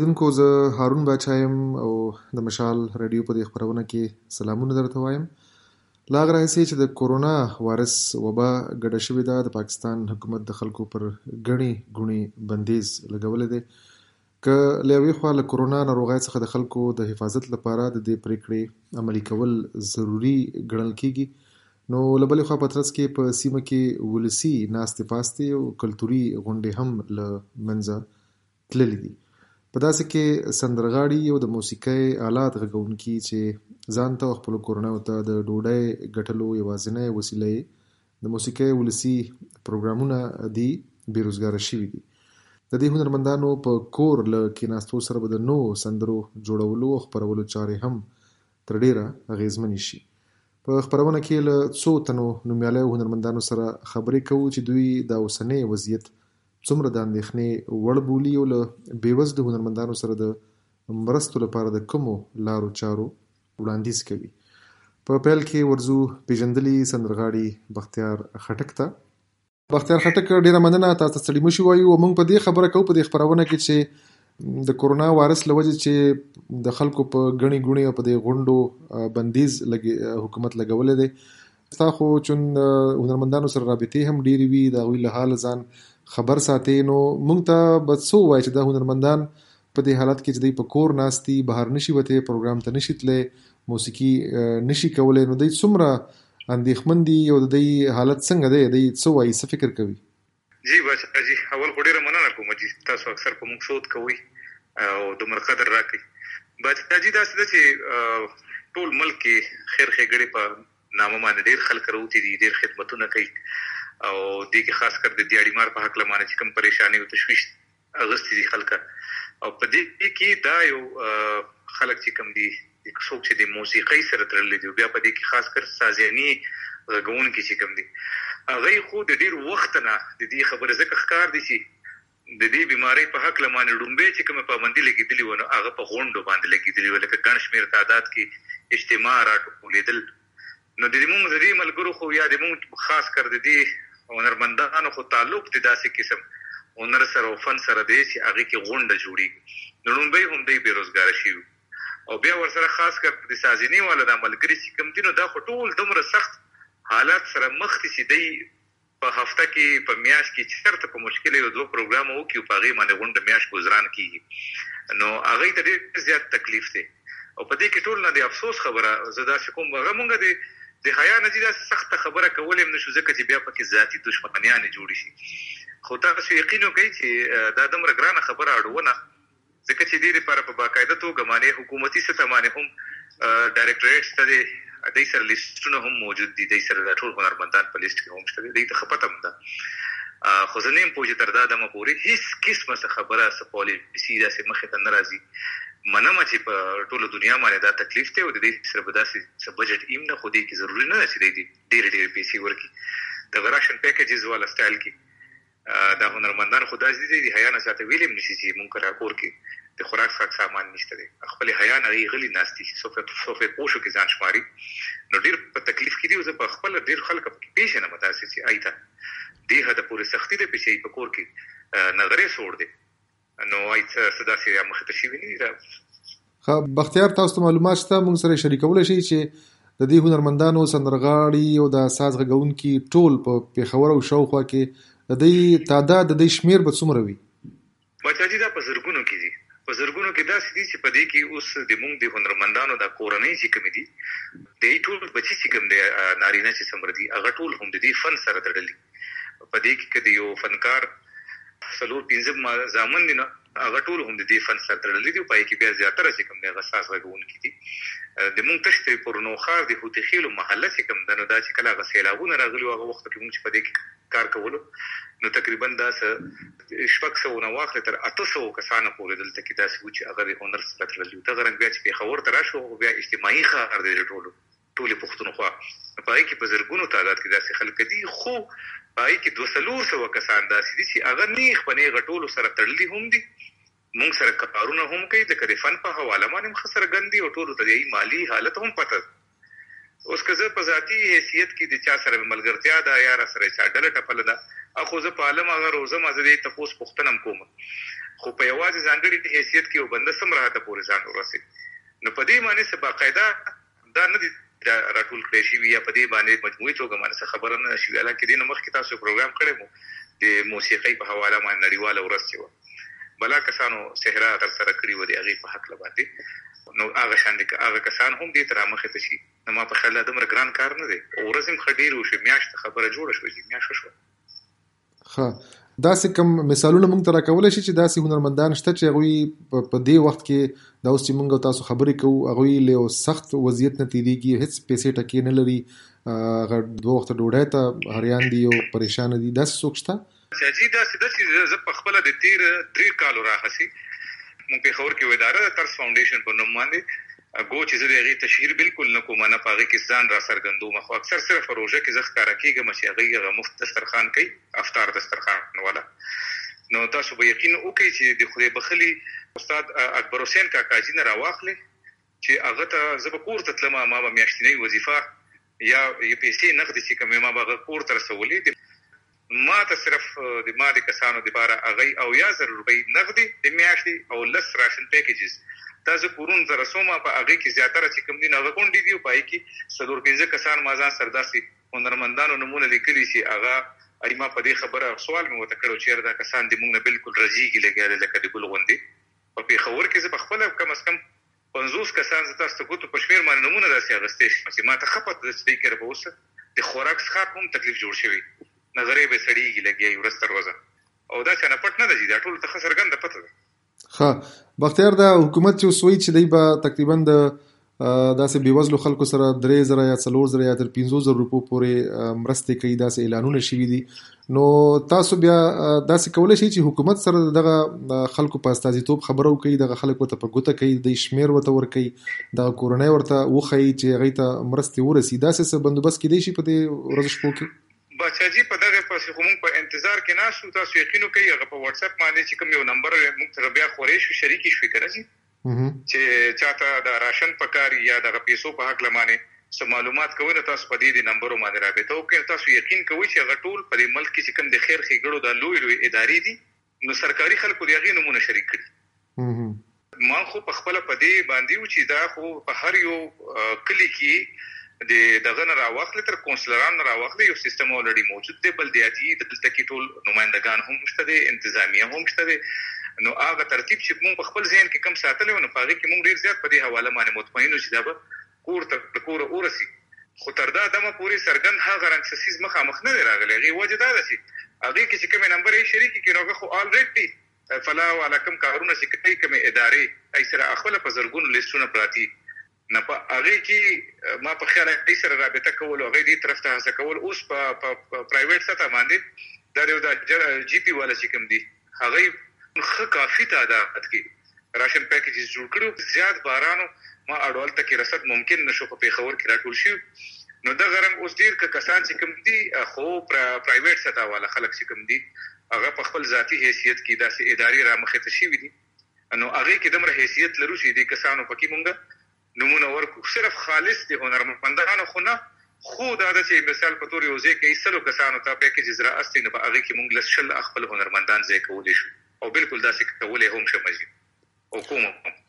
اوریدونکو زه هارون باچا یم او د مشال رادیو په دې خپرونه کې سلامونه درته وایم. لا هغه راهیسې چې د کورونا وایرس وبا ګډه شوې ده، د پاکستان حکومت د خلکو پر ګڼې ګوڼې بندیز لګولی دی. که له یوې خوا له کورونا ناروغۍ څخه د خلکو د حفاظت لپاره د دې پرېکړې عملي کول ضروري ګڼل کېږي، نو له بلې خوا په ترڅ کې په سیمه کې ولسي ناستې پاستې او کلتوري غونډې هم له منځه تللي دي. په داسې کې سندرغاړي او د موسیقۍ آلات غږونکي چې ځان ته او خپلو کورنیو ته د ډوډۍ ګټلو یوازینۍ وسیله یې د موسیقۍ ولسي پروګرامونه دي، بېروزګاره شوي دي. د دې هنرمندانو په کور له کېناستو سره به د نوو سندرو جوړولو او خپرولو چارې هم تر ډېره اغېزمنې شي. په خپرونه کې له څو تنو نومیالیو هنرمندانو سره خبرې کوو چې دوی د اوسنۍ وضعیت څومره د اندېښنې وړ بولي او له بېوزلو هنرمندانو سره د مرستو لپاره د کومو لارو چارو وړاندیز کوي. په پیل کې ورځو پیژندلي سندرغاړي بختیار خټک ته. بختیار خټک، ډېره مننه، تاسو ته ستړي مه شو وایو. موږ په دې خبره کوو په دې خپرونه کې چې د کورونا وایرس له وجې چې د خلکو په ګڼې ګوڼې او په دې غونډو بندیز حکومت لګولی دی. ستا خو چون هنرمندانو سره رابطې هم ډېرې وي، د هغوی له حاله ځان خبر ساتي، نو موږ ته به څه ووایي چې دا هنرمندان په دې حالت کې چې دوی په کور ناست دي، بهر نشي وتی، پروګرام ته نشي تللی، موسیقي نشي کولی، نو دوی څومره اندېښمن دي او د دوی حالت څنګه دی، دوی څه وایي، څه فکر کوي؟ جی باچا جی، اول خو ډېره مننه کوم چې تاسو اکثر په موږ سود کوئ او دومره قدر راکوئ. باچا جي داسې ده چې ټول ملک کې خیر ښېګړې په نامه باندې ډېر خلک راوتي دي، ډېر خدمتونه کوي او دې کې خاص کر د دیاړي مار په هکله باندې چې کوم پریشاني او تشویش اغستې دي خلکه، او په دې کې دا یو خلک چې کوم دي څوک چې د موسیقۍ سره تړلي دي، بیا په دې کې خاص کر سازیاني غږونکي چې کوم دي، هغوی خو د ډېر وخت نه د دې خبرې ځکه ښکار دي چې د دې بیمارۍ په هکله باندې ړومبی چې کومه پابندي لګېدلې وه، نو هغه په غونډو باندې لګېدلې وه، لکه ګڼ شمېر تعداد کې اجتماع راټولېدل. نو د دې ملګرو خو یا د مونږ خاص کر د دې هنرمندانو خو تعلق د داسې قسم هنر سره او فن سره دی چې هغې کې غونډه جوړېږي. نو ړومبی هم دی بېروزګاره شوي، او بیا ورسره خاص کر د سازینې والا دا ملګري چې کوم دي، نو دا خو ټول دومره سخت حالات سره مخ دي چې دی په هفته کې په میاشت کې چېرته په مشکل یو دوه پروګرامه وکړي او په هغې باندې غونډه میاشت ګزران کېږي، نو هغوی ته ډېر زیات تکلیف دی. او په دې کې ټول نه د افسوس خبره زه داسې کوم، هغه مونږ د حیا نه دي داسې سخته خبره کولی هم نه شو، ځکه چې بیا پکې ذاتي دشمنیانې جوړې شي. خو تاسو یقین وکړئ چې دا دومره ګرانه خبره اړونه، ځکه چې دې دپاره په باقاعده توګه باندې حکومتي سطح باندې هم ډایرکټریټ شته دی، دوی سره لیسټونه هم موجود دي، دوی سره دا ټول هنرمندان په لیسټ کې هم شته دي، دوی ته ښه پته هم ده. خو زه نه یم پوه چې تر دا دمه پورې هېڅ قسمه څه خبره، څه پالیسي داسې مخې ته نه راځي. منمه چې په ټوله دنیا باندې دا تکلیف دی او د دې سره به داسې څه بجټ ایم نه، خو دې کې ضروري نه ده چې دی ډېرې پیسې ورکړي. د راشن پیکیجز والا سټایل کې دا هنرمندان خو داسې دي د حیا نه چاته ویلې هم نشي چې مونږ کره کور کې د خوراک څښاک سامان نشته دی، خپلې حیا نه هغې غلي ناست دي، صوفې پوشو کې ځان شماري، نو ډېر په تکلیف کې دي. او زه په خپله ډېر خلک پکې پېژنم داسې چې ای ته دې حده پورې سختي ده پې چې په کور کې نغرې سوړ دی، نو ای څه داسې مخې ته شوي نه دي. بختیار، تاسو ته معلومات شته موږ سره شریکولی شئ چې د دې هنرمندانو، سندرغاړي او د ساز غږونکي ټول په پېښور او شاوخوا کې د دوی تعداد، د دوی شمېر به څومره وي؟ باچا جي دا په زرګونو کې دي، په زرګونو کې داسې دي چې په دې کې اوس د مونږ د هنرمندانو دا کورنۍ چې کومې دي، د ټول بچي چې کوم دی نارینه چې څومره دي، هغه ټول هم د دې فن سره تړلي. په دې کې که د یو فنکار 4-5 زامن دي، نو هغه ټول هم د دې فن سره تړلي دي، او پای کې بیا زیاتره چې کوم دی هغه ساز غږونکي دي. د مونږ تشت پرنوخار د هوتخیلو محله چې کوم ده، نو دا چې کله هغه سیلابونه راغلي وو هغه وخت کې مونږ چې په دې کې کار کولو، نو تقریبا دا 600 نه واخلې تر 800 کسانو پورې دلته کې داسې وو چې هغه د هنر سره تړلي وو. دغه رنګ بیا چې پېښور ته راشو، بیا اجتماعي ښار دی ټولې پښتونخوا، په هغې کې په زرګونو تعداد کې داسې خلک دي، خو په هغې کې 200 کسان داسې دي چې هغه نیغ په نیغه ټولو سره تړلي هم دي، مونږ سره کارونه هم کوي، ځکه د فن په حواله باندې هم ښه څرګند دي، او ټولو ته د مالي حالت هم پته ده. اوس که زه په ذاتي حیثیت کې د چا سره مې ملګرتیا ده یا را سره چا ډله ټپله ده، خو زه په عالم هغه روزم، زه دې تپوس پوښتنه هم کوم، خو په یوازې ځانګړي حیثیت کې یو بنده سم راته پورې ځان ورسي. نو په دې معنی څه باقاعده دا نه دي راټول کړی شي یا په دې باندې مجموعي توګه باندې خبره نه شي. حالانکه دې مخکې تاسو پروګرام کړی مو د موسیقۍ په حواله باندې نړیواله ورځ چې بلا کسانو صحرا تر سره کړی و د هغې په حق باندې. نو هغه شان دي هغه کسان هم دې تر مخې ته شي. نو ما په خیال دا دومره ګران کار نه دی او ورځ هم ښه ډېر وشي. میاشت خبره جوړه شوه چې میاشت شوه. ښه داسې کوم مثالونه موږ ته راکولی شي چې داسې هنرمندان شته چې هغوی په دې وخت کې دا اوس چې موږ تاسو خبرې کوو هغوی له یو سخت وضعیت نه تېرېږي هېڅ پیسې ټکې نه لري هغه 2 وخته ډوډۍ ته حریان دي او پریشانه دي داسې څوک شته؟ چې داسې ده چې زه په خپله د تېر 3 کالو راهسې مونږ پېښور کې یو اداره ده طرز فاونډیشن په نوم باندې ګو چې زه د هغې تشهیر بالکل نه کوم نه په هغې کې ځان را څرګندوم. خو اکثر صرف په روژه کې زه ښکاره کېږم چې هغوی هغه مفت دسترخوان کوي افطار دسترخوان والا. نو تاسو به یقین وکړئ چې د خدای بخلي استاد اکبر حسین کاکاجي نه راواخلئ چې هغه ته زه به کور ته تلم ما به میاشتنۍ وظیفه یا پیسې نغدې چې کومې ما به هغه کور ته رسولې ما ته صرف د ما د کسانو دپاره هغوی 80,000 روپۍ نغدې د میاشتې او 10 راشن پیکیجز دا زه کورونو ته رسوم. په هغې کې زیاتره چې کوم دي نو هغه غونډې دي او په هغې کې 4-5 کسان ما ځان سره داسې هنرمندانو نومونه لیکلي چې هغه ما په دې خبره سوال مې ورته کړی چې دا کسان دې موږ نه بالکل رجیږي لګیا لکه د ګل غوندې. په پېښور کې زه په خپله کم از کم 50 کسان زه تاسو ته ګوتو په شمېر باندې نومونه داسې اخیستی شم چې ما ته ښه پته ده چې دوی کې به اوس د خوراک څښاک هم تکلیف جوړ شوی نظرې به سړېږي لګیا ورځ تر ورځه او دا چانه پټ نه ده چې دا ټولو ته ښه څرګنده پته ده. ښه بختیار دا حکومت چې اوس وایي چې دی به تقریبا د داسې بېوزلو خلکو سره 3,000 یا 4,000 یا تر 5,000 روپو پورې مرستې کوي داسې اعلانونه شوي دي. نو تاسو بیا داسې کولی شئ چې حکومت سره دغه خلکو په استازیتوب خبره وکړي دغه خلک ورته په ګوته کوي د شمېر ورته ورکوي دغه کورنۍ ورته وښیي چې هغوی ته مرستې ورسي داسې څه بندوبست کیدی شي په دې ورځو شپو کې؟ باچاجي په دغه پسې خو موږ په انتظار کې ناست وو. تاسو یقین وکړئ هغه په واتس اپ باندې چې کوم یو نمبر موږ سره بیا خورې شو شریکې شوې که نه جي چې چاته د راشن پکار یا دغه پیسو په هکله باندې څه معلومات کوئ نو تاسو په دې نمبرو باندې رابطه وکړئ. تاسو یقین کوئ چې هغه ټول په دې ملک کې چې کوم د خیر ښېګړو دا لوی لوی ادارې دي نو سرکاري خلکو د هغې نومونه شریک کړي. ما خو په خپله په دې باندې و چې دا خو په هر یو کلي کې د دغه نه راواخلې تر کونسلران نه راواخلې یو سیستم الریډي موجود دی. بلدیاتي دلته کې ټول نمایندګان هم شته دی انتظامیه هم شته دی. نو هغه ترتیب چې موږ په خپل ذهن کې کم ساتلی و نو په هغې کې موږ ډېر زیات په دې حواله باندې مطمئن وو چې دا به کور ته کوره ورسي. خو تر دا دمه پورې څرګند هغه رنګسسیز مخامخ نه دی راغلی. هغې وجه دا ده چې هغې کې چې کومې نمبر یې شریکې کړي نو هغه خو الریډي فلا والا کوم کارونه چې کوي کومې ادارې ای سره خپله په زرګونو لیسټونه پراتی نه په هغې کې ما په خیال ای سره رابطه کول او هغې دې طرف ته هڅه کول. اوس په پرایویټ سطح باندې دا یو د جی پي والا چې کوم دي هغوی ښه کافي تعداد کې راشن پیکیجز جوړ کړي. زیات بارانو ما اډوال ته کې رسد ممکن نشو په پېښور کې راټول شي نو دغه رنګ اوس ډېر کسان چې کوم دي خو پرایویټ سطح والا خلک چې کوم دي هغه په خپل ذاتي حیثیت کې داسې ادارې رامخې ته شوي دي نو هغې کې دومره حیثیت لرو چې دې کسانو پکې مونږ نمونه ورکو. صرف خالص د هنرمندانو خو نه خو دا ده چې مثال په طور یو ځای کې 100 کسانو ته پیکیجز را استي نو په هغې کې مونږ 100 خپل هنرمندان ځای کولی شو او بالکل داسې کولی هم شمجي او کوم.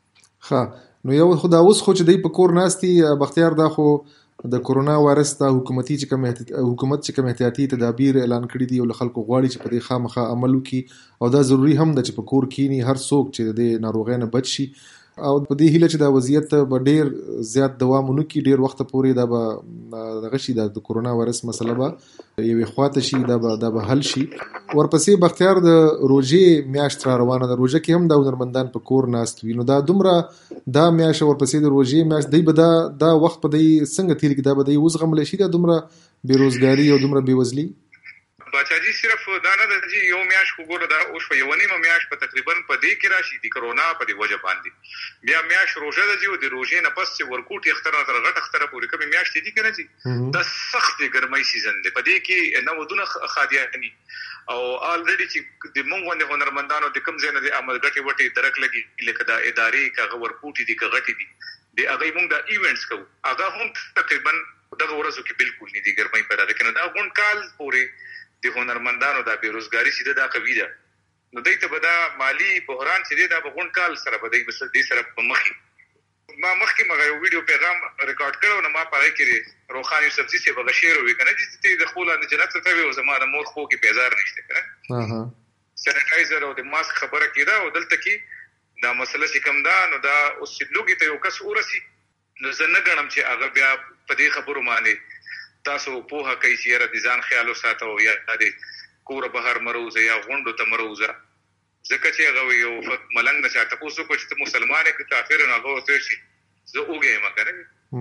ښه نو یو خو دا اوس خو چې دی په کور ناستي بختیار دا خو د کرونا وایرس ته حکومت چې کوم احتیاطي تدابیر اعلان کړي دي او له خلکو غواړي چې په دې خامخا عمل وکړي او دا ضروري هم ده چې په کور کینی هر څوک چې د ناروغۍ نه بچ شي او په دې هیله چې دا وضعیت به ډېر زیات دوام ونه کړي ډېر وخته پورې دا به دغه شي د کرونا وایرس مسله به یوې خواته شي دا به حل شي. ورپسې بختیار د روژې میاشت را روانه ده. روژه کې هم دا هنرمندان په کور ناست وي نو دا دومره دا میاشت ورپسې د روژې میاشت دی به دا وخت په دی څنګه تېر کړي دا به دی وزغملی شي دا دومره بېروزګاري او دومره بېوزلي؟ باچاجي صرف دا نه ده چې یو میاشت خو ګوره دا اوس په یوه نیمه میاشت په تقریبا په دې کې راشي د کرونا په دې وجه باندې بیا میاشت روژه ده چې د روژې نه پس چې ورکوټي اختر نه تر غټ اختره پورې کومې میاشتې دي که نه چې دا سخت د ګرمۍ سیزن دی. په دې کې نه ودونه خادیاني او الریډي چې د مونږ غوندې هنرمندانو د کوم ځای نه د عمل ګټې وټې درک لګي لکه دا ادارې که هغه ورکوټي دي که غټې دي د هغوی مونږ دا ایونټس کوو هغه هم تقریبا دغه ورځو کې بالکل نه دي ګرمۍ په دغه کې نو دا غونډ کال پورې د هنرمندانو دا بېروزګاري چې دا قوي ده نو دوی ته به دا مالی بحران چې دی دا به غونډ کال سره به دوی دې سره په مخې ما مخکې مغه یو ویډیو پیغام ریکارډ کړو نو ما پاره کې روخان یوسفزي چې به شعر وی کنه چې د خپل د جنت ته وي او زما د مور خو کې پیزار نشته کنه سینیټایزر او د ماسک خبره کیدا او دلته کې دا مسله چې کم ده نو دا اوس لوګي ته یو کس ورسي نو زه نه غنم چې هغه بیا په دې خبرو باندې تاسو په هغه کې چې را دي ځان خیال وساتو یا د کور بهر مروزه یا غونډو ته مروزه ځکه چې هغه یو ملنګ نشه تاسو کو چې مسلمان کې کافر نه غوته شي زه وګم کنه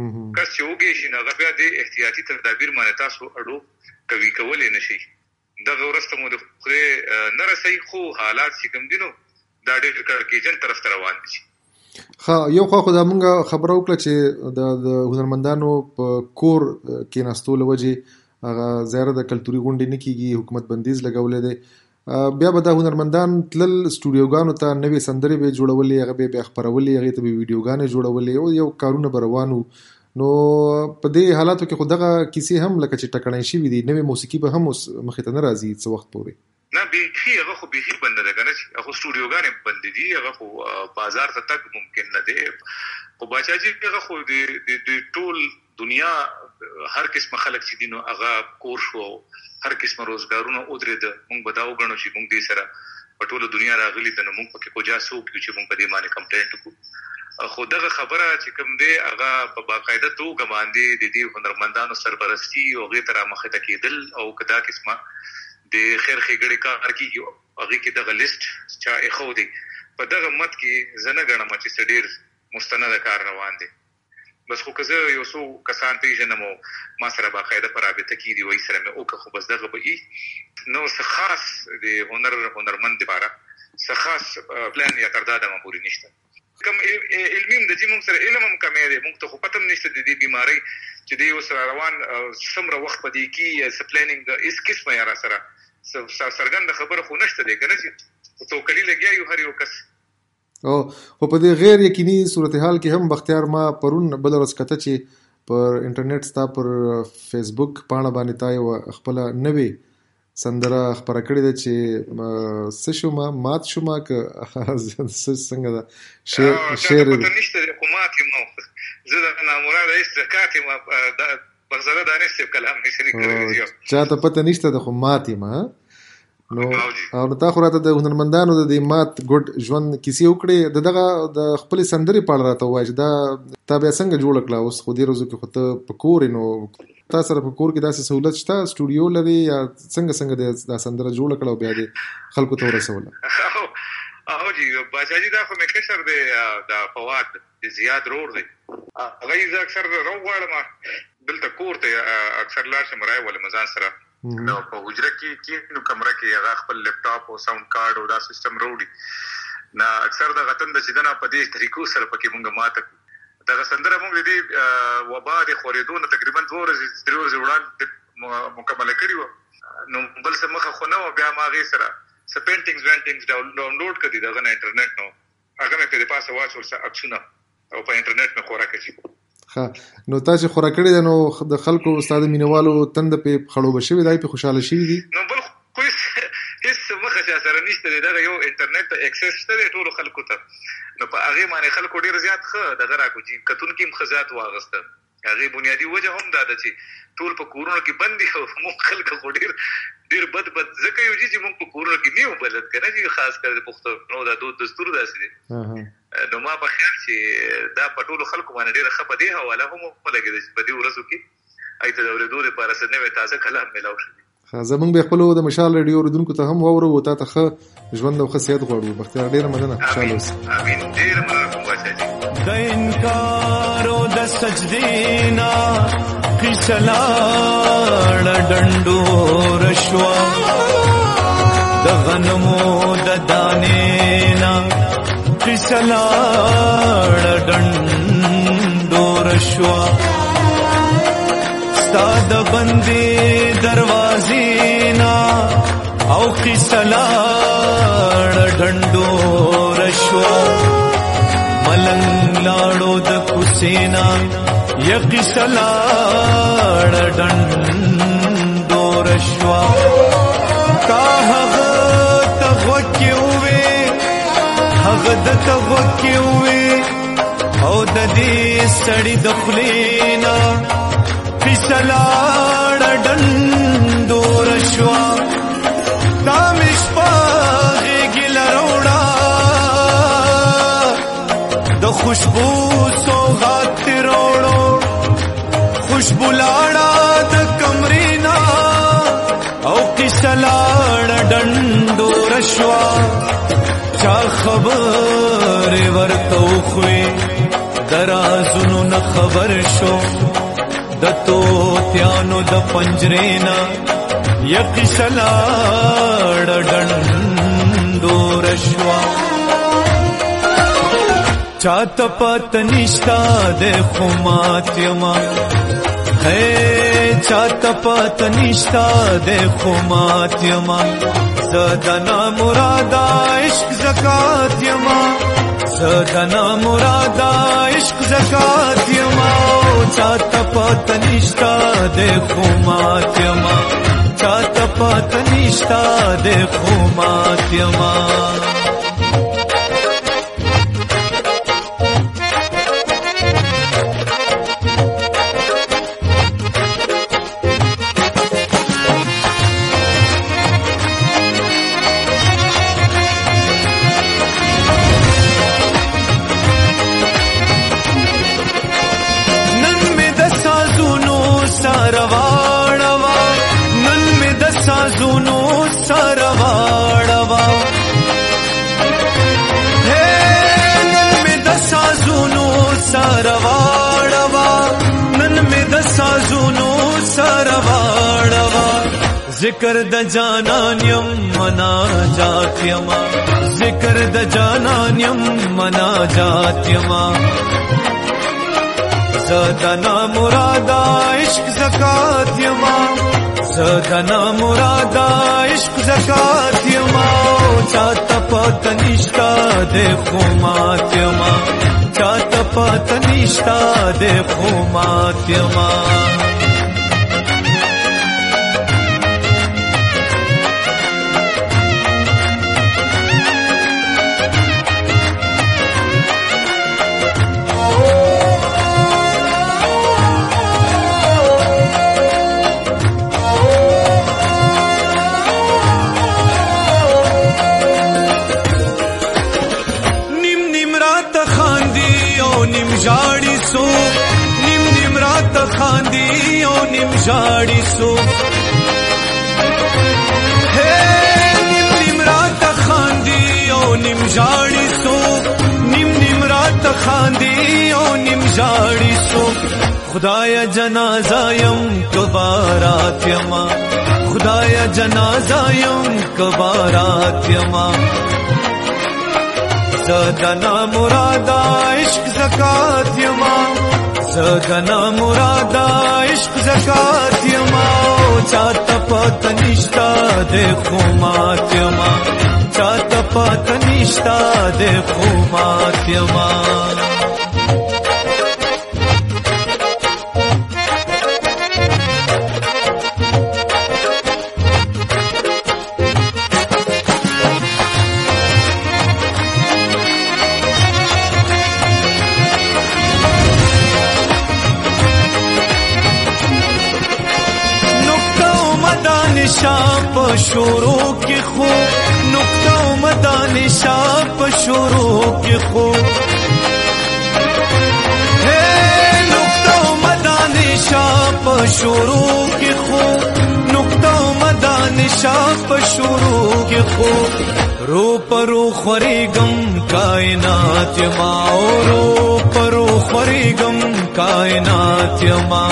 کس چې وګی شي نه غبیا د احتیاطي تدابیر باندې تاسو اړو کوي کولې نشي دا ورسته مو د خره نه رسي خو حالات چې کوم دینو دا ډېر کړکېجن طرف ته روان دي. ها یو خو دا مونږ خبرو کړه چې د هنرمندانو په کور کې ناستول وجه هغه زیاره د کلتوري غونډې نه کیږي حکومت بندیز لګولې ده بیا به د هنرمندان تل سټوډیوګانو ته نوې سندرې به جوړولې هغه به خبرولې هغه ته به ویډیوګانې جوړولې او یو کارونه بروانو نو په دې حالاتو کې خدغه کیسې هم لکه چې ټکړې شي وي نوې موسیقي به هم مخې ته نه راځي څه وخت پورې نه به هغه خو به بند ده کنه هغه سټوډیوګانې بند دي هغه خو بازار ته تک ممکن نه دی خو باچاجي هغه خو د ټول دنیا هر قسم خلک چې دینو هغه کور شو هر قسم روزګارونه او درې ده مونږ بداو غنو چې مونږ دې سره په ټول دنیا راغلي ته مونږ پکې کوجا سو چې مونږ په دې باندې کمپلینټ وکړو خو دغه خبره چې کوم دی هغه په باقاعده توګه باندې د دې هنرمندانو سرپرستی او غیر تر مخه ته کېدل او کدا قسمه د خیر خېګړې کار کیږي هغه کې دغه لیست چا اخو دی په دغه مت کې زنه غنم چې ډېر مستند کار روان دي بس خو که یو څو کسان پیژنم ما سره باقاعده پر رابطه کې دی وای سره مې او که خو بس دغه به نو څه خاص د هنرمند لپاره څه خاص پلان یا ترداده مپوري نشته کوم علمي د دې موږ سره علم هم کمې دی موږ ته خو پته نشته د دې بیماری چې دی اوس روان سمره وخت پدې کې س پلانینګ د اس قسمه یا سره سرګند خبره خو نشته دی کنه چې تو کلی لګیا یو هر یو کس او خو په دې غیر یقیني صورتحال کې هم بختیار ما پرون بل ورځ کته چې پر انټرنیټ ستا پر فیسبوک پاڼه باندې تا یو خپل نوې سندره خبره کړې ده چې سشوما مات شوما که څنګه ده شعر نشته حکومت مو زه د نامراده استقات ما بغزره دانست کلام نشری کړی چاته پته نشته د حکومت ما نو او تا خو راته د هنرمندانو د مات ګډ ژوند کیسې وکړې دغه د خپل سندرې پاړه راته وایي دا تا بیا څنګه جوړ کړه اوس خو دې روزو کې خو ته په کور نو تا سره په کور کې داسې سہولت شته سټوډیو لري یا څنګه دا سندره جوړ کړه او بیا دې خلکو ته ورسوله او جی باچاجي دا خو مې کشر دی دا فواد زیاد رور دی هغه یې اکثر روغړم دلته کور ته اکثر لاړ شم راي ول مزان سره نو په حجره کې نو کمره کې هغه خپل لپټاپ او ساوند کارت او دا سیستم وروړي نا اکثر د غتن د سیدنا په دې طریقو سره پکې مونږه ماته دا سندره مونږ دې وبا د خورېدون تقریبا 2 ورځې وړاندې مکمل کړی نو بل څه مخه خو نه بیا ما غي سره سپینټینګز وینټینګز ډاونلوډ کړی دغه انټرنیټ نو هغه مې په پاسه واچول څه اکشن او په انټرنیټ مې خورا کړی نو تاسو خورا کړی نو د خلکو استاد مینوالو تند په خړو بشوي دای په خوشاله شي دي نو بل خو هیڅ مخه سره نشته دغه یو انټرنیټ اکسس شته ټول خلکو ته نو په هغه باندې خلکو ډیر زیات خه دغه راکوجي کتون کې مخزات واغسته هغه بنیادی وجه هم دا ده چې ټول په کورونو کې بندي او مخ خلکو ډیر بد ځکه یو چې موږ په کورونو کې نیو بلد کنه چې خاص کر د پښتنو د دود دستور داسې دي نو ما په خیال چې دا په ټولو خلکو باندې ډیره ښه په دې حواله هم ولګېده چې په دې ورځو کې ایته د اورېدو لپاره څه نوی تازه کلام میلاو شي زمونږ به خپل د مشال ریډیو اوریدونکو ته هم واورو او تا ته ښه ژوند او ښه صحت غواړو بختیار ډیره مننه خوشاله اوسې امین ډیره مننه باچاجي د انکار او د سجدینا قصلاړ ډنډو رشوا د غنمو د دانینا قصلاړ ډنډو رشوا ستاد بندي دروازینا او قصلاړ ډنډو رشوا ملنګ لاړو د کوسینا یقی سلاړ ډنډو رشوا کاهغه غوکې وې هغه دته غوکې وې او د دې سړي د خولې نه قیصه لاړه ډنډور شوه دا مې شپه غېږې لروړه د خوشبو سوغات تې روړو خوشبو لاړه د کمرې نه او قیصه لاړه ډنډور شوه چا خبرې ورته وښوې د رازونو نه خبر شو د طوطیانو د پنجرې نه یا قیصه لاړه ډنډور شوه چاته پته نشته دی خو مات یمه چاته پته نشته دی خو مات یمه زه د نامراده عشق زکات یمه زه د نامراده عشق زکات یمه چاته پته نشته دی خو مات یمه چاته پته نشته دی خو مات یمه سازونو سرواړوا نن مې د سازونو سرواړوا نن مې د سازونو سرواړوا ذکر د جانان یم مناجات یم ذکر د جانان یم مناجات یم زدنا مرادا عشق زکات یم زدنا مرادا عشق زکات یما چاته پته نشتا د خومات یما چاته پته نشتا د خومات یما ژاړي سو نیم نیم رات خاندي او نیم ژاړي سو نیم نیم رات خاندي او نیم ژاړي سو نیم نیم رات خاندي او نیم ژاړي سو خدایا جنازه یم کبارات یما خدایا جنازه یم کبارات یما زدنا مرادا عشق زکات یما زدنا مرادا عشق زکات یما چاته پته نشتا د خومات یما چاته پته نشتا د خومات یما شاپ شروع کی خو نقطه مدان شاپ شروع کی خو نقطه مدان شاپ شروع کی خو نقطه مدان شاپ شروع کی خو رو پرو خریگم کائنات ما رو پرو خریگم کائنات ما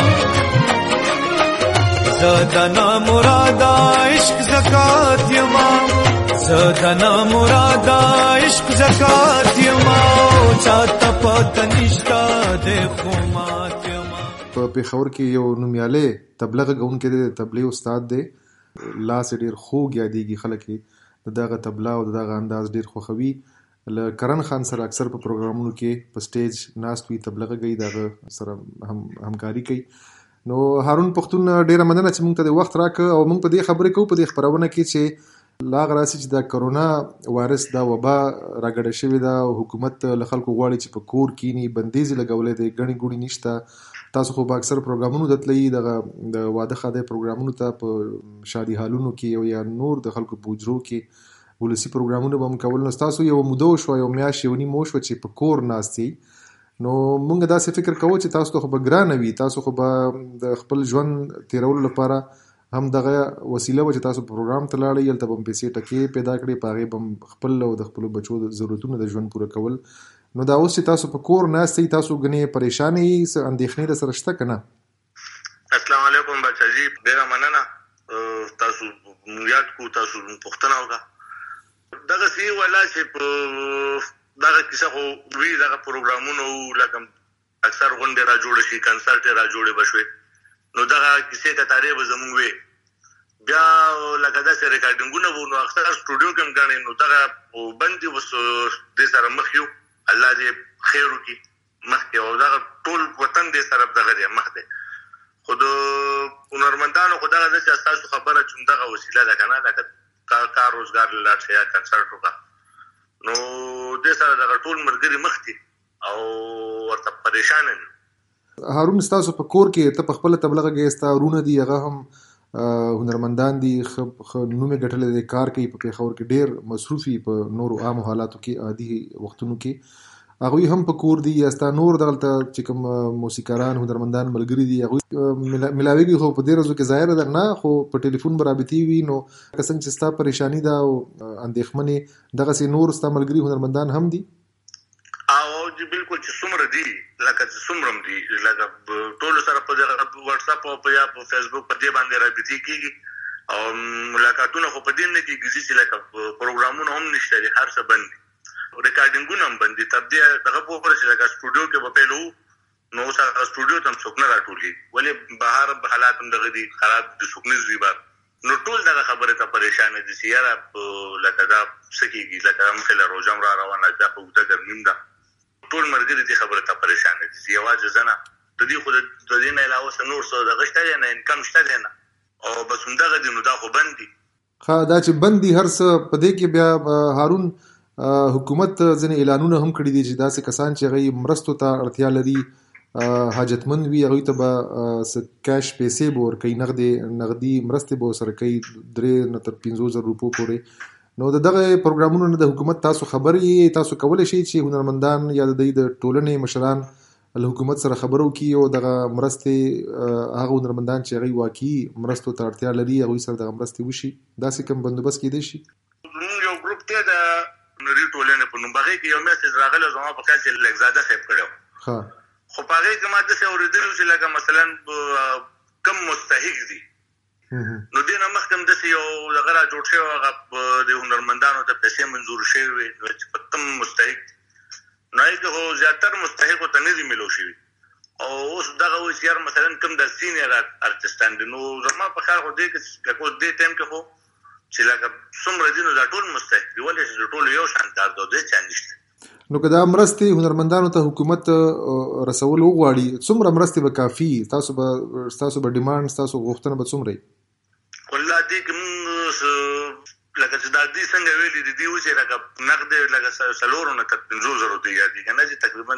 زدنا مرادا عشق زکات یما زدنا مرادا عشق زکات یما چاته پته نشتا د خومات یما په پیښور کې یو نومیاله تبلیغ غونکې د تبلیغ استاد دی لاس ډیر خوږ یادېږي خلک دغه تبلیغ او دغه انداز ډیر خوخوي ل کرن خان سره اکثر په پروګرامونو کې په سټیج ناست وي تبلیغ کوي دغه سره همکاري کوي نو هارون پختون ډیره مننه چې مونږ ته د وخت راکړ او مونږ په دې خبرې کوو په دې خبرونه کې چې لا غراسي چې دا کرونا وایرس دا وبا راګړه شوې ده او حکومت له خلکو غواړي چې په کور کینی بندیز لګولې دي غني ګوړي نشته تاسو خو با اکثر پروګرامونو دتلې د واده خاده پروګرامونو ته په شادي حالونو کې او یا نور د خلکو بوجرو کې ولسی پروګرامونو به کول نو تاسو یو مودو شو یو میاش یو نیم شو چې په کور ناستي نو مونږ دا څه فکر کوو چې تاسو خو به ګران وي تاسو خو به د خپل ژوند تیرولو لپاره هم دغه وسیله و چې تاسو پروګرام ته لاړئ یلته به پیسې ټکې پیدا کړې په هغې به خپل او د خپلو بچو د ضرورتونو د ژوند پوره کول نو دا اوس چې تاسو په کور ناستئ تاسو ګنې پریشانې څه اندېښنې درسره شته که نه؟ السلام علیکم بچاجي ډېره مننه تاسو یاد کو تاسو پوښتنه وکړه دغسې ولا چې په دغه کیسه خو وي دغه پروګرامونو لکه اکثر غونډې را جوړه شي کنسرټ یې را جوړې به شوې نو دغه کیسې کتارې به زمونږ وې بیا لکه داسې ریکارډینګونه به نو اکثر سټوډیو کې هم ګڼې نو دغه بند دي اوس دې سره مخ یو الله دې خیر وکړي مخکې او دغه ټول وطن دې سره دغه دی مخ دی خو د هنرمندانو خو دغه ده چې ستاسو خبره چې همدغه وسیله ده که نه لکه کار روزګار له لاړ شي یا کنسرټ وکړه نو دې سره دغه ټول ملګري مخ دي او ورته پریشانه دي هارون ستاسو په کور کې ته په خپل تبلغه کې ستا ورونه دي هغه هم هنرمندان دي نومې ګټلې دي کار کوي په پیښور کې ډېر مصروفي په نورو عامو حالاتو کې عادي وختونو کې هغوی هم په کور دي یا ستا نور دغلته چې کوم موسیقاران هنرمندان ملګري دي هغوی ملاویږي خو په دې ورځو کې ظاهره ده نه خو په ټلیفون به رابطې وي نو که څنګه چې ستا پریشاني ده او اندېښمنې دغسې نور ستا ملګري هنرمندان هم دي او بالکل چې څومره دي لکه چې څومره دي لکه ټول سره په واتس اپ او یا په فیسبوک په دې باندې رابطې کیږي او ملاقاتونه خو په دې نه کیږي چې لکه پروګرامونه هم نشته دي هر څه بند دي ریکارډینګونه هم بند دي تر دې دغه په اوپر چې لکه سټوډیو کې به پیلو نو اوس هغه سټوډیو ته هم څوک نه راټولي ولې بهر حالات هم دغه دي خراب دي څوک نه ځي بار نو ټول دغه خبره ته پریشانه دي چې یاره لکه دا څه کیږي لکه مخله روزم را روانه ده په وګړه ګرمیم ده ټول مرګري دي خبره ته پریشانه دي چې یوازې زنه د دې خو د دې نه علاوه نور څه د غشته نه انکم شته نه او بس همدغه دي نو دا خو بند دي دا چې بند دي هر څه په دې کې بیا هارون حکومت ځینې اعلانونه هم کړي دي چې داسې کسان چې هغوی مرستو ته اړتیا لري حاجتمند وي هغوی ته به کیش پیسې به ورکوي نغدي مرستې به ورسره کوي 3 نه تر 5,000 روپو پورې نو دغه پروګرامونو نه د حکومت تاسو خبرې تاسو کولی شئ چې هنرمندان یا د ټولنې مشران له حکومت سره خبرو وکړي او دغه مرستې هغه هنرمندان چې هغوی واقعي مرستو ته اړتیا لري هغوی سره دغه مرستې وشي داسې کوم بندوبست کیدی شي زموږ یو ګروپ دی د هنري ټولنې په نوم هغې کې یو میسج راغلی زما په خیال چې لږزاده صاحب کړی خو په هغې کې ما داسې اورېدلي چې لکه مثلا کم مستحق دي نو دې نه مخکې هم داسې یو دغه را جوړ شوی هغه د هنرمندانو ته پیسې منظور شوي وې چې په کم مستحق نو هغې کې خو زیاتر مستحقو ته نه دي میلو شوي او اوس دغه وایي چې یار مثلا کوم د سینیر ارټسټان دي نو زما په خیال خو دې کې لکه اوس دې ټایم کې خو چې لکه څومره دي نو دا ټول مستحق دي ولې چې ټول یو شان کار دی دې چا نشته نو که دا مرستې هنرمندانو ته حکومت رسول وغواړي څومره مرستې به کافي ستاسو به ډیمانډ ستاسو غوښتنه به څومره وي والله دې کې لکه چې دا دې څنګه ویلي دي دې چې لکه نقد لکه 4 نه تر 5,000 دی یادي کنه چې تقریبا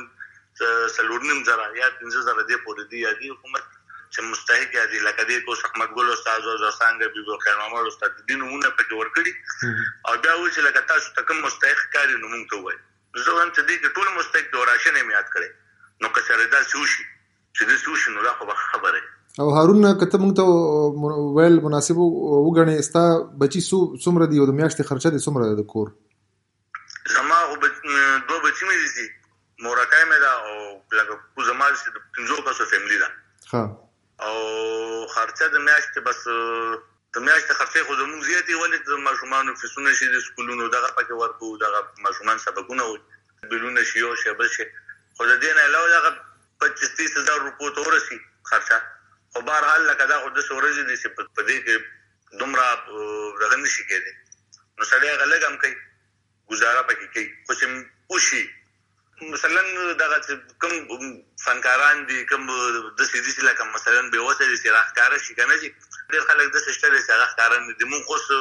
4,500 یا 5,000 دې پورې دی یادي حکومت چې مستحق یادي لکه دې کو احمد ګل استاد او څنګه بیبو خیر محمد استاد دې نمونه پکې ورکړي او بیا وایي چې لکه تاسو ته کوم مستحق کاری نو مونږ ته وایي زه هم چې دې کې ټول مستحق د راشن یې یاد کړي نو که سره دا سوشي چې دې سوشي نو دا خو خبره او هارون کته مونږ ته ویل مناسب وګڼې ستا بچي څومره دي او د میاشتې خرچه دي څومره ده د کور زما خو 2 بچي مې دي مورکای مې ده او لکه زما د 5 کسو فیملی ده او خرچه د میاشتې بس د میاشتې خرچه خو زموږ زیاتې ولې د ماشومانو فیسونه شي د سکولونو دغه پکې ورکو دغه ماشومان سبقونه بلونه شي او شی بل شي خو د دې نه علاوه دغه 25,000 روپو ته ورسي خرچه خو بهرحال لکه دا خو د ورځې دي چې په دې کې دومره دغه نشي کېدی نو سړی هغه لږ هم کوي ګزاره پکې کوي خو چې وشي مثلا دغه کوم فنکاران دي کوم داسې دي لکه مثلا بېوسه دي چې راښکاره شي که نه چې ډېر خلک داسې شته دي چې هغه ښکاره نه دي مونږ خو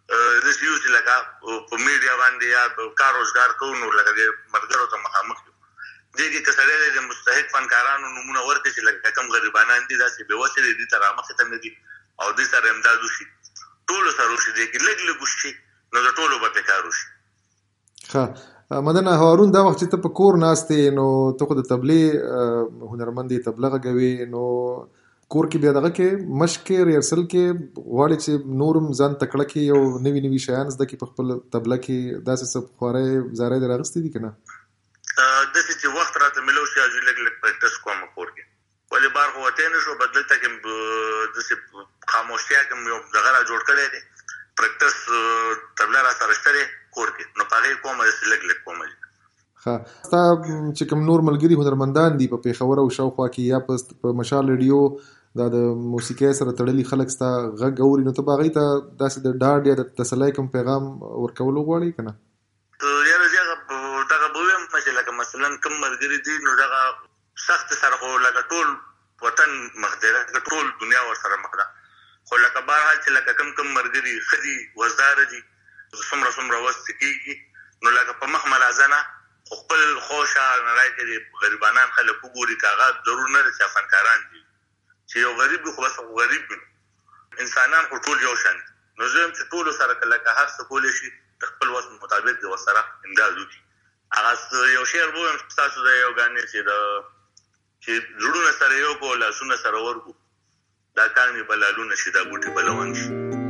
د سیو چې لکه په میډیا باندې یا کار روزګار کوو نو لکه د ملګرو ته مخامخ یو دې کې که سړی د مستحق فنکارانو نومونه ورکړي چې لکه کم غریبانان دي داسې بېوسې دي دې ته رامخې ته نه دي او دې سره امداد وشي ټولو سره وشي دې کې لږ لږ وشي نو د ټولو به پې کار وشي. ښه مدنه هارون دا وخت چې ته په کور ناست یې نو ته خو د طبلې هنرمند یې طبله غږوې نو کور کې بیا دغه کې مشق کې ریهرسل کې غواړې چې نورم ځان تکړه کې یو نوي نوي شیان زده کړي په خپل طبله کې داسې څه خواری زاری دې راغستې دي که نه؟ داسې چې وخت راته میلو شي لږ لږ پریکټس کوم کور کې ولې بار خو وتی نه شو بدلته کې داسې خاموشتیا کې یو دغه را جوړ کړی دی پریکټس طبله را سره شته دی کور کې نو په هغې کومه داسې لږ لږ کومه دي. ښه ستا چې کوم نور ملګري هنرمندان دي په پېښور او شاوخوا کې یا په مشال ریډیو دا د موسیقۍ سره تړلي خلک ستا غږ اوري نو ته به هغوی ته داسې د ډاډ یا د تسلی کوم پیغام ورکولو غواړې که نه؟ یاره زه دغه به ویم چې لکه مثلا کوم ملګري دي نو دغه سخت سره خو لکه ټول وطن مخ دی لکه ټول دنیا ورسره مخ ده خو لکه بهرحال چې لکه کم ملګري ښه دي وزداره دي څومره وست کېږي نو لکه په مخ ملازنه خو خپل خوشه نړۍ کې د غریبانان خلک وګوري که هغه ضرور نه ده چې فنکاران دي چې یو غریب وي خو بس غریب وي انسانان خو ټول یو شان دي نو زه یم چې ټولو سره که لکه هر څه کولی شي د خپل وس مطابق د ورسره امداد وکړي. هغه یو شعر به ویم ستاسو د یو ګانې چې زړونه سره یو کو لاسونه سره ورکو دا کاڼي به لالونه شي دا بوټي به لون شي.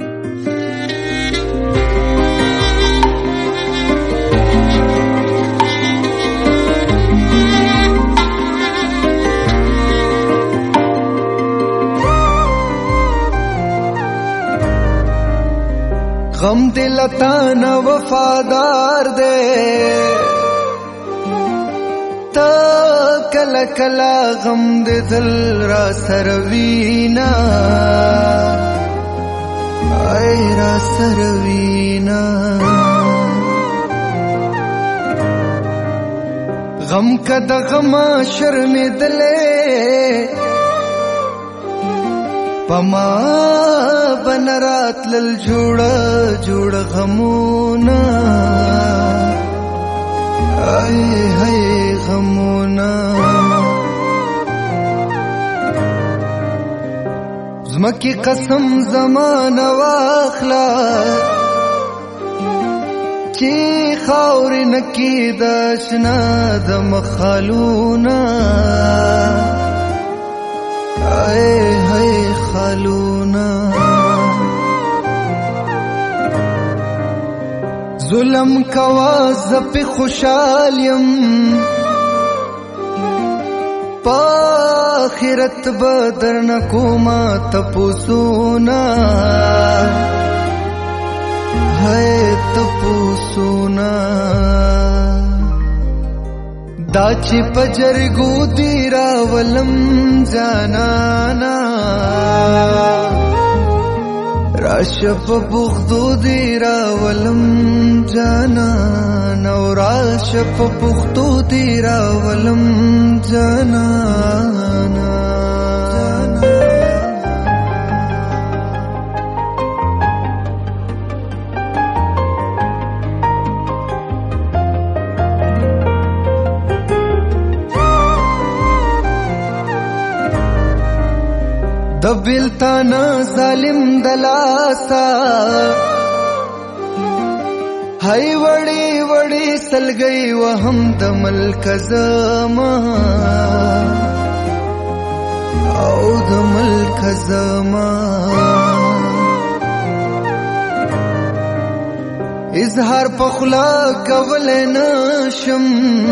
غم دل تانا وفادار دے تا کلا کلا غم دے دل را سروینا آئے را سروینا غم کا دا غما شرم دلے پما بنرات لل جوڑ غمونا آئے ہائے غمونا زمکی قسم زمان واخلا چی خاور نکی داشنا دم خالونا آئے ہائے خالونا ظلم کواز پی خوشالیم پاخرت بدر نکوما تپوسونا ہے تپوسونا داچی پجرگو دیرا ولم جانانا راشف بغدو دیرا ولم جانانا راشف بغدو دیرا ولم جانانا دبلتانا ظالم دلاسا ہائی وڑی وڑی سل گئی وہم دمل کزما او دمل کزما اظہار پخلا کول نشم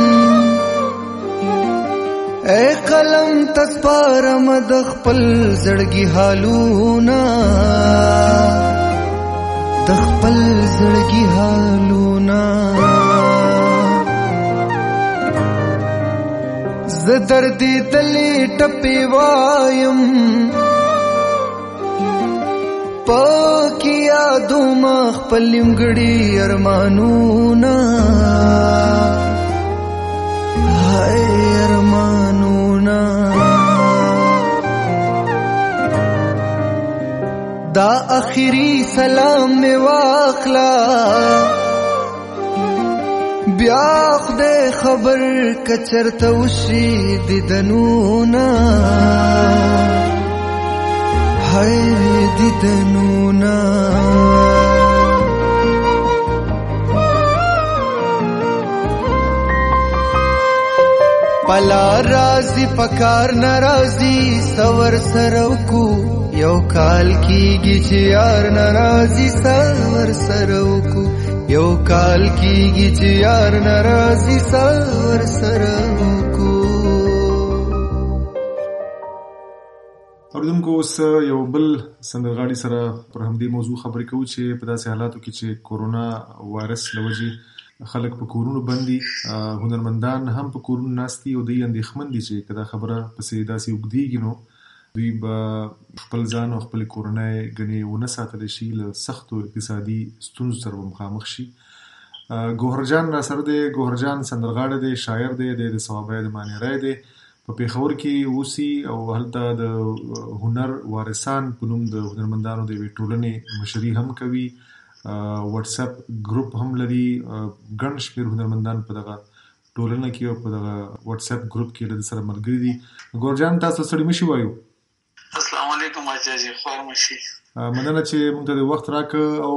اے قلم تسپارم د خپل زړګي حالونا د خپل زړګي حالونا ز دردي دلې ټپي وایم پاکي یادو ما خپل نیمګړي ارمانونا هاي ارمانونا دا اخیری سلام می واخلا بیا خدای خبر کچرته وشي دیدنونا هاي دیدنونا پلا رازی پکار نرازی سور سروکو یو کال کیږي چې یار ناراضي سور سروکو یو کال کیږي چې یار ناراضي سور سروکو. اوریدونکو اوس یو بل سندرغاړي سره پر همدې موضوع خبرې کوو چې په داسې حالاتو کې چې کورونا وایرس له وجې خلک په کورونو بندي، هنرمندان هم په کورونو ناستي او دوی اندېښمن دي چې که دا خبره پسې داسې اوږدېږي نو دوی به خپل ځان او خپل کورنۍ ګنې ونه ساتلی شي، له سختو اقتصادي ستونزو سره به مخامخ شي. ګوهرجان را سره دی. ګوهرجان سندرغاړی دی، شاعر دی، د صوابۍ د مانیری دی، په پېښور کې اوسي او هلته د هنر وارثان په نوم د هنرمندانو د یوې ټولنې مشري هم کوي. واتس اپ ګروپ هم لري. ګڼ شمېر هنرمندان په دغه ټولنه کې او په دغه واتس اپ ګروپ کې له سره ملګري دي. ګوهرجان تاسو ستړي مشي وایو. السلام علیکم اجازه خور مشي. مننه چې موږ ته د وخت راکړه او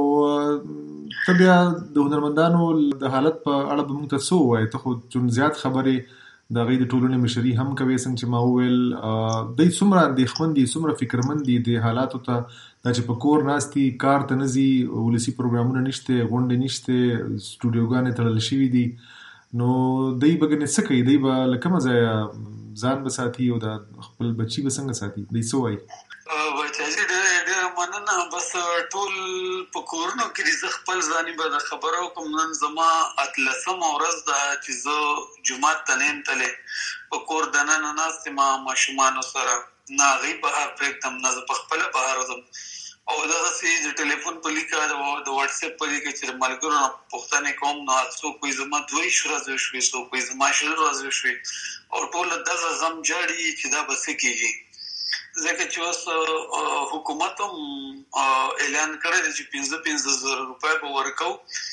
ته بیا د هنرمندانو د حالت په اړه به موږ ته څه ووایې؟ ته خو چون زیات خبرې د هغوی د ټولنې مشري هم کوي، څنګه چې ما وویل دوی څومره اندېښمن دي، څومره فکرمند دي د حالاتو ته، دا چې په کور ناست دي، کار ته نه ځي، ولسي پروګرامونه نشته، غونډې نشته، سټوډیوګانې تړل شوي دي، نو دوی به ګنې څه کوي؟ دوی به له کومه ځایه ځان به ساتي او د خپل بچي به څنګه ساتي؟ دوی څه وایي؟ بچاجي ډېره مننه. بس ټول په کورونو کې زه خپل ځاني به د خبرو کوم. نن زما 18مه ورځ ده چې زه جومات ته نه یم تللی، په کور دننه ناست یم ماشومانو سره، نه هغوی بهر پرېږدم نه زه په خپله بهر وځم. او دغسې د ټلیفون په لیکه د واټس اپ په لیکه چې د ملګرو نه پوښتنې کوم نو څوک وایي زما 22 ورځې وشوې، څوک وایي زما 20 ورځې وشوې، او ټول دغه غم جاړي چې دا به څه کېږي. ځکه چې اوس حکومت هم اعلان کړی دی چې 15,000 روپۍ به ورکو.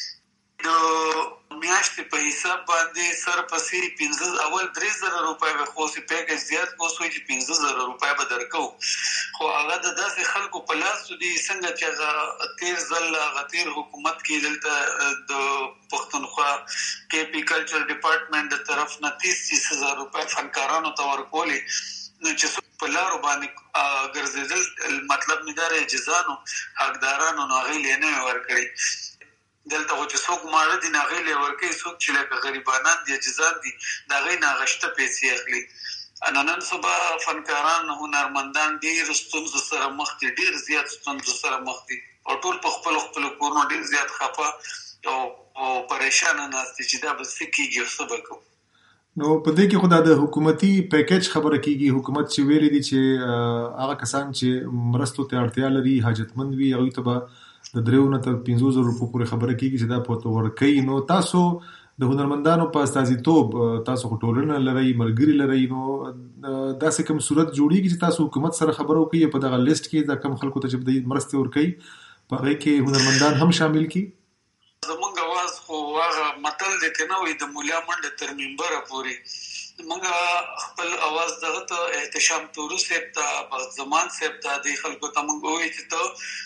د میاشتې په حساب باندې سرپسې اول 3,000 روپۍ به خو اوس پیکج زیات کو، اوس وایي چې 15,000 روپۍ به درکو. خو هغه د داسې خلکو په لاس دي څنګه چې هغه تېر ځل هغه تېر حکومت کې دلته د پښتونخوا کیپي کلچر ډپارټمنټ د طرف نه 30,000 روپۍ فنکارانو ته ورکولې، نو چې په لارو باندې ګرځېدل، مطلب مې دا دی جزانو حقدارانو نو هغوی یې نه وې ورکړې. دلته خو چې څوک ماړه دي نو هغوی یې ورکوي، څوک چې لکه غریبانان دي جزان دي د هغوی نه هغه شته پیسې اخلي. نن سبا فنکاران هنرمندان ډېرو ستونزو سره مخ دي، ډېر زیات ستونزو سره مخ دي او ټول په خپلو کورونو ډېر زیات خفه او پریشانه ناست دي چې دا به څه کېږي او څه به کوو. نو په دې کې خو دا د حکومتي پیکج خبره کېږي. حکومت چې ویلي دي چې هغه کسان چې مرستو ته اړتیا لري، حاجتمند وي، هغوی ته به د 3,000 نه تر 15,000 روپو پورې خبره کېږي چې دا پورته ورکوي. نو تاسو د هنرمندانو په استازیتوب تاسو خو ټولنه لرئ، ملګري لرئ، نو داسې کوم صورت جوړېږي چې تاسو حکومت سره خبره وکړئ په دغه لیست کې دا کوم خلکو ته چې دوی مرستې ورکوي په هغې کې هنرمندان هم شامل کړي؟ زمونږ اواز خو هغه متل دی که نه وایي د مولا منډه تر منبره پورې. موږ خپل اواز دغه ته احتشام تورو صاحب ته، بخت زمان صاحب ته، دې خلکو ته موږ ووایو چې ته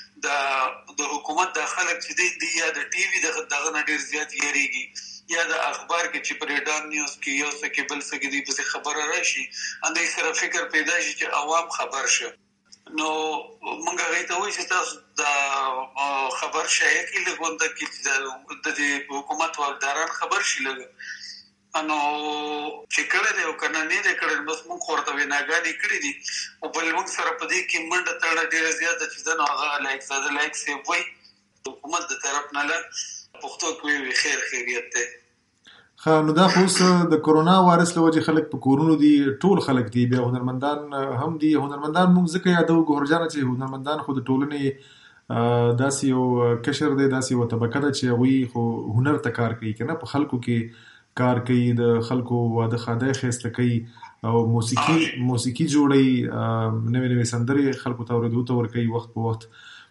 د حکومت دا خلک چې دی یا د ټي وي دغه نه ډېر زیات یېرېږي یا د اخبار کې چې په ریډان نیوز کې یو څه کې بل څه کې دوی پسې خبره راشي، دوی سره فکر پیدا شي چې عوام خبر شه. نو موږ هغوی ته وایو چې تاسو دا خبر شایع کړي لږ غونډه کې چې د دې حکومت واکداران خبر شي لږ، نو چې کړی دی او که نه دی کړی بس موږ خو ورته ویناګانې کړي دي. او بل موږ سره په دې کې منډه تړه ډېره زیاته چې زه نو هغه لایقزاده لایق صاحب وایي د حکومت د طرف نه له پښتو کې وایي خیر خیریت دی. ښه، نو دا خو اوس د کرونا وایرس له وجې خلک په کورونو دي، ټول خلک دي، بیا هنرمندان هم دي. هنرمندان موږ ځکه یادو ګوهرجانه چې هنرمندان خو د ټولنې داسې یو کشر دی، داسې یوه طبقه ده چې هغوی خو هنر ته کار کوي که نه، په خلکو کې کار کوي، د خلکو واده خاده ښایسته کوي او موسیقي جوړوي، نوې نوې سندرې خلکو ته اورېدو ته ورکوي وخت په وخت.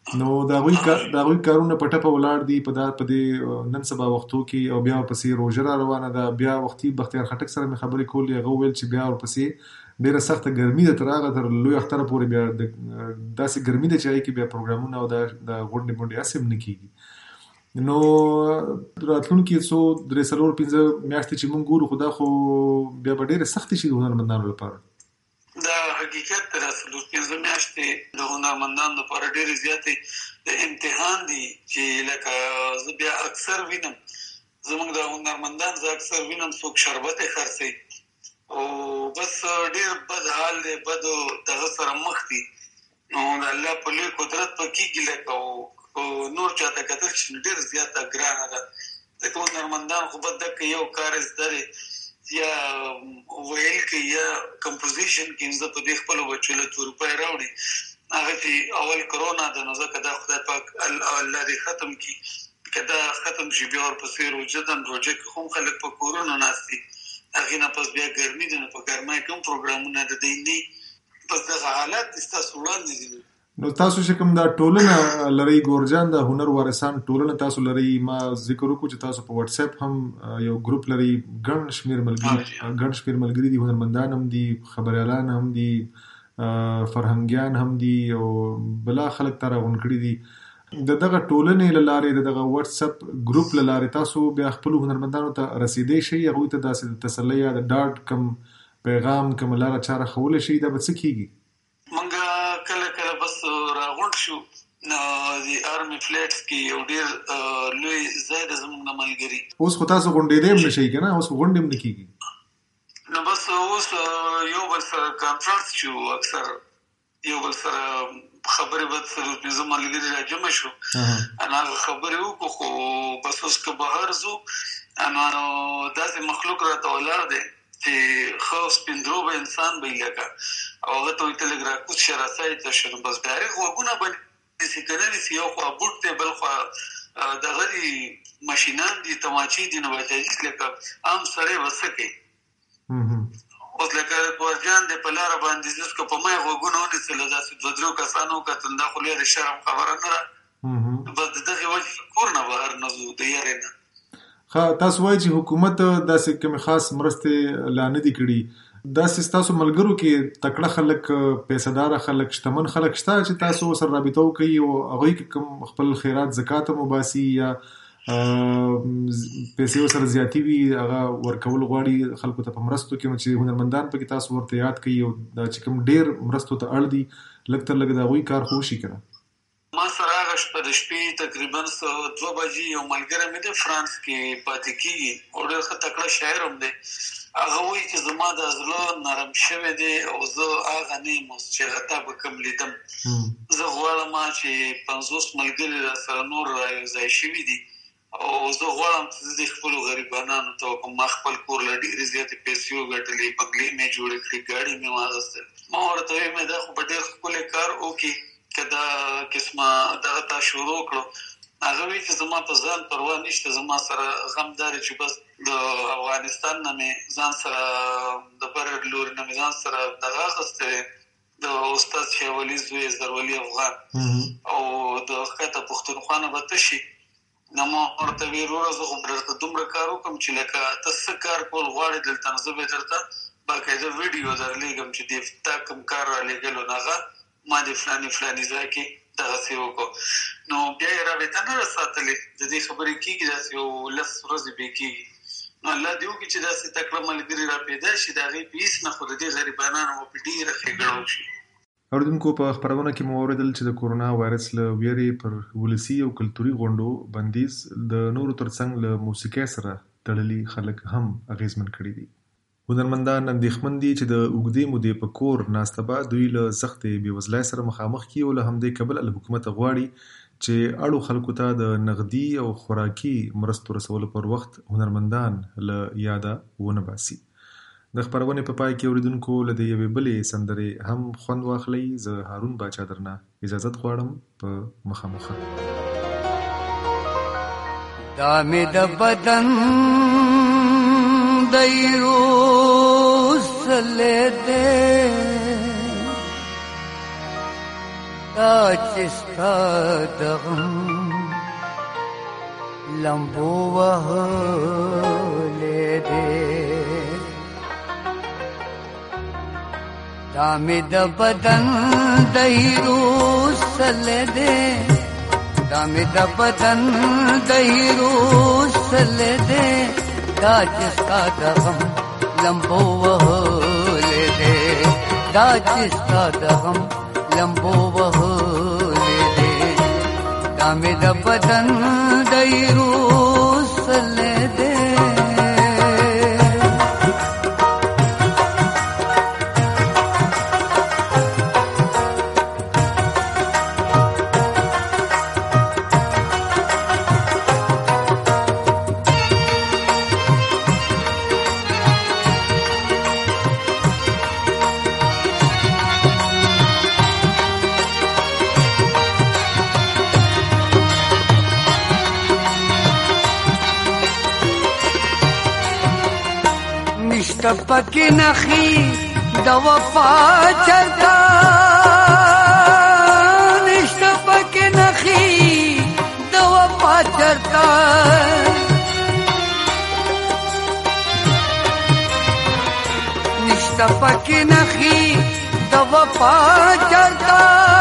نو دا غوي کارونه پټه په ولاړ دي په دې نن سبا وختو کې، او بیا ورپسې روژه را روانه ده. بیا وختي بختیار خټک سره مې خبرې کولې، هغه وویل چې بیا ورپسې ډیره سخته ګرمي ده، تر لوی اختره پورې بیا داسې ګرمي ده چې هغې کې بیا پروګرامونه او د غونډې هسې هم نه کېږي. نو راتلونکي څو 3-4-5 میاشتې چې مونږ ګورو، خو دا خو بیا به ډیره سختې شي د هنرمندانو لپاره. دا حقیقت دی. 3-4 میاشتې د هنرمندانو لپاره ډېرې زیاتې د امتحان دي، چې لکه زه بیا اکثر وینم زموږ د هنرمندان، زه اکثر وینم څوک شربت یې خرڅوي او بس ډېر بد حال دی، بد دغه سره مخ دي. نو د الله په لوی قدرت به کېږي لکه نور چاته کتل چې ډېر زیاته ګرانه ده. ځکه هنرمندان خو به دکه یو کار زده دی، یا ویل کې یا کمپوزیشن کې زه په دې خپلو بچو له 2 روپۍ راوړي، هغه چې اول کرونا ده، نو ځکه دا خدای پاک الله دې ختم کړي. که دا ختم شي بیا ورپسې روژه ده، روژه کې خو هم خلک په کورونو ناست دي، هغې نه پس بیا ګرمي ده، نو په ګرمۍ کې هم پروګرامونه د دی نه، پس دغه حالات ستاسو وړاندې دي. نو تاسو چې کوم دا ټولنه لرئ ګورجان، د هنر وارثان ټولنه تاسو لرئ، ما ذکر وکړو چې تاسو په واتس اپ هم یو ګروپ لرئ، ګڼ شمېر ملګري دي، هنرمندان هم دي، خبریالان هم دي، فرهنګیان هم دي، او بلا خلک تا راغونډ کړي دي. د دغه ټولنې له لارې، د دغه واتس اپ ګروپ له لارې تاسو بیا خپلو هنرمندانو ته رسیدی شئ، هغوی ته داسې د تسلۍ یا د ډاډ کم پیغام کم لاره چاره ښوولی شئ، دا به څه کېږي؟ شو د آرمي فلیټس کې یو ډېر لوی ځای د زموږ نه ملګري. اوس خو تاسو غونډېدی هم نه شئ که نه؟ اوس خو غونډې هم نه کېږي. نو بس اوس یو بل سره کانفرنس شو، اکثر یو بل سره خبرې به سره 5 ملګري راجمع شو، هغه خبرې وکړو. خو بس اوس که بهر ځو، داسې مخلوق راته ولاړ دی چې ښه سپین به انسان به یې لکه، او هغه ته وایي ته لږ راکوز شه راسایډ ته شه، نو بس ډایرکټ غوږونه به نیسي که نه نیسي. یو خوا بوټ دی، بل خوا دغه دي ماشینان دي، تماچې دي، نو باید لکه عام سړی به څه کوي. اوس لکه ګورجان دی په لاره باندې ځس که په ما یې غوږونه ونیسله، داسې 2-3 کسانو وکتل، دا خو لویه د شرم خبره نه ده. بس د دغې وجې کور نه بهر نه ځو د یارې نه. تاسو وایي چې حکومت داسې کومې خاص مرستې لا نه دي کړي. داسې ستاسو ملګرو کې تکړه خلک، پیسه‌داره خلک، شتمن خلک شته چې تاسو سره رابطه وکړئ او هغوی کې کوم خپل خیرات زکات هم وباسي یا پیسې ورسره زیاتې وي، هغه ورکول غواړي خلکو ته په مرستو کې، نو چې هنرمندان پکې تاسو ورته یاد کړئ، او دا چې کوم ډېر مرستو ته اړ دي، لږ تر لږه د هغوی کار خو وشي که نه؟ ما سره هغه شپه د شپې تقریبا 2 بجې یو ملګری مې د فرانس کې پاتې کېږي، او ډېر ښه تکړه شاعر هم دی. هغه وایي چې زما د زړه نرم شوی دی، او زه هغه نه یم اوس چې هغه تا به کوم لیدم. زه غواړم چې 50 ملګري را سره نور را یو ځای شوي دي، او زه غواړم چې زه د خپلو غریبانانو ته وکړم. ما خپل کور له ډېرې زیاتې پیسې وګټلې، بنګلې مې جوړې کړې، ګاډي مې واخیستل. ما ورته ویل مې دا خو به ډېر ښکلی کار وکړي که دا قسمه دغه تا شروع کړو. هغه وایي چې زما په ځان پروا نشته، زما سره غم دا دی چې بس د افغانستان نه مې ځان سره د بر لوري نه مې ځان سره دغه اخیستی دی، د استاد شاولي زوی زرولي افغان، او د ښکته پښتونخوا نه به ته شي. نو ما ورته ویل وروره زه خو درته دومره کار وکړم چې لکه ته څه کار کول غواړې دلته، نو زه به درته باقاعده ویډیو درلیږم چې تا کوم کار رالیږلو، نو هغه ما د فلاني ځای کې دغسې وکړو. نو بیا یې رابطه نه راساتلې، د دې خبرې کېږي داسې یو 10 ورځې بې کېږي. نو الله دې وکړي چې داسې تکړه ملګري را پیدا شي، د هغې په هېڅ نه، خو د دې غریبانانو به په ډېره ښېګړه وشي. اوریدونکو، په خپرونه کې مو واورېدل چې د کورونا وایرس له ویرې پر ولسي او کلتوري غونډو بندیز د نورو ترڅنګ له موسیقۍ سره تړلي خلک هم اغېزمن کړي دي. هنرمندان اندېښمن دي چې د اوږدې مودې په کور ناسته به دوی له سختې بېوزلۍ سره مخامخ کړي، او له همدې کبله له حکومته غواړي چې اړو خلکو ته د نغدي او خوراکي مرستو رسولو پر وخت هنرمندان له یاده ونه باسي. د خپرونې په پای کې اوریدونکو له دې یوې بلې سندرې هم خوند واخلئ. زه هارون باچا درنه اجازت غواړم په مخامخه. دا مې د بدن دیو سلے دے دا چې ستا د غم لمبو وهلې دې دا مې د بدن د هیرو سلې دې دا مې د بدن د هیرو سلې دې دا چې ستا د غم لمبو وهلې دې دا چې ستا د غم لمبو وهلې دې دا مې د بدن د هیرو سلې دې پکی نخی د وفا چرتا نشته پکی نخی د وفا چرتا نشته پکی نخی د وفا چرتا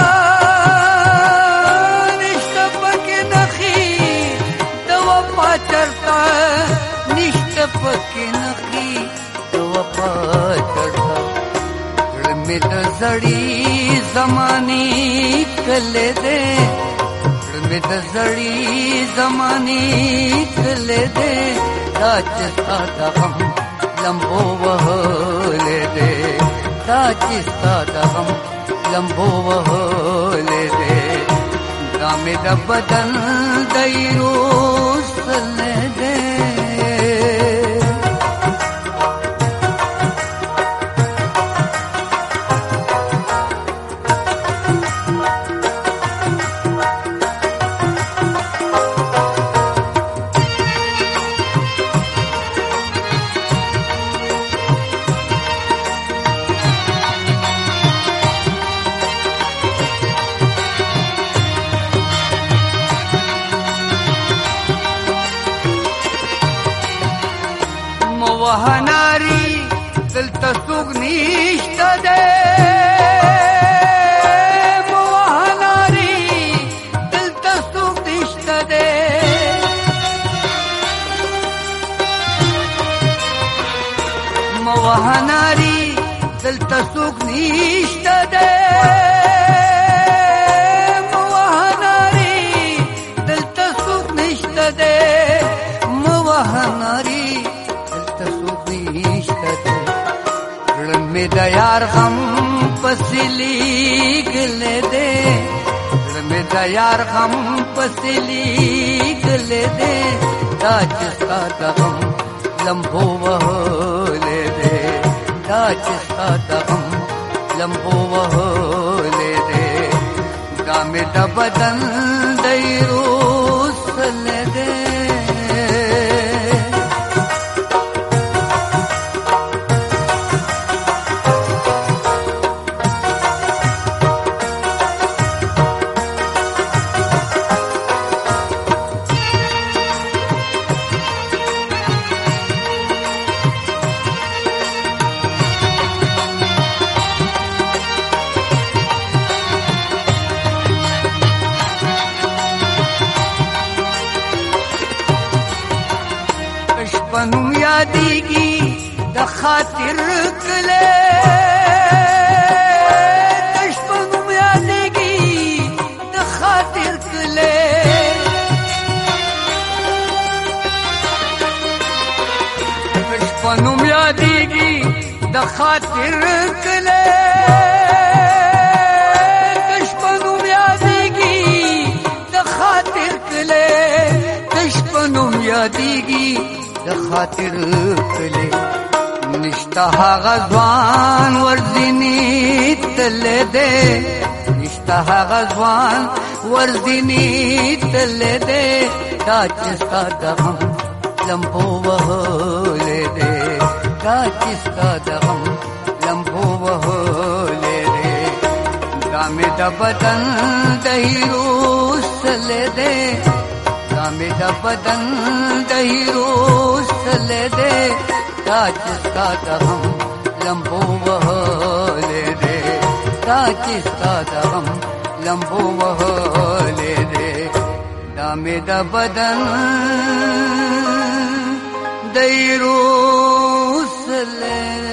نشته پکی نخی د وفا چرتا نشته پکی نخی وفا چرتا میں د زړی زمانی کله دې میں د زړی زمانی کله دې دا چې ستا د غم لمبو وهلې دې دا چې ستا د غم لمبو وهلې دې دا مې د بدن د هیرو سلې دې وهناری دلته څوک نشته دې وهناری دلته څوک نشته دې وهناری دلته څوک نشته دې وهناری دلته څوک نشته دې وهناری میں د یار غم پسلی گلے دے میں د یار غم پسلی گلے دے دا چې ستا د غم لمبو وهلې دے دا چې ستا د غم لمبو وهلې دے دا مې د بدن د هیرو سلې دے پنوم یادیږي د خاطر کله تش پنوم یادیږي د خاطر کله تش پنوم یادیږي د خاطر کله تش پنوم یادیږي د خاطر کله تش پنوم یادیږي د خاطر کله نشتا هغه ځوان ورځنی تل دې نشتا هغه ځوان ورځنی تل دې دا چې ستا د غم لمبو وهلې دې دا چې ستا د غم لمبو وهلې دې دامې د بدن د هیرو سلې دې دامې د بدن د هیرو سلې دې دا چې ستا د هم لمبو وهلې دې دا چې ستا د هم لمبو وهلې دې دامې د بدن د هیرو سلې